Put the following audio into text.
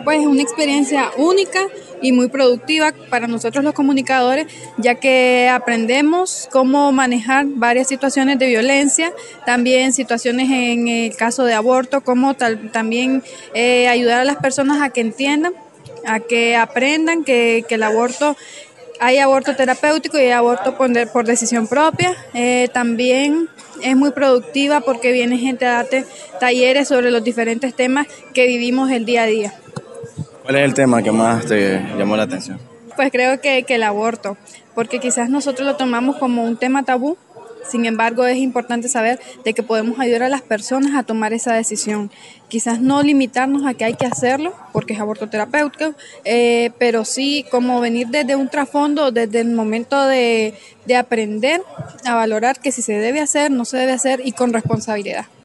pues es una experiencia única y muy productiva para nosotros los comunicadores, ya que aprendemos cómo manejar varias situaciones de violencia, también situaciones en el caso de aborto, cómo también ayudar a las personas a que entiendan, a que aprendan que el aborto, hay aborto terapéutico y hay aborto por decisión propia. También es muy productiva porque viene gente a darte talleres sobre los diferentes temas que vivimos el día a día. ¿Cuál es el tema que más te llamó la atención? Pues creo que el aborto, porque quizás nosotros lo tomamos como un tema tabú. Sin embargo, es importante saber de que podemos ayudar a las personas a tomar esa decisión. Quizás no limitarnos a que hay que hacerlo, porque es aborto terapéutico, pero sí como venir desde un trasfondo, desde el momento de aprender a valorar que si se debe hacer, no se debe hacer y con responsabilidad.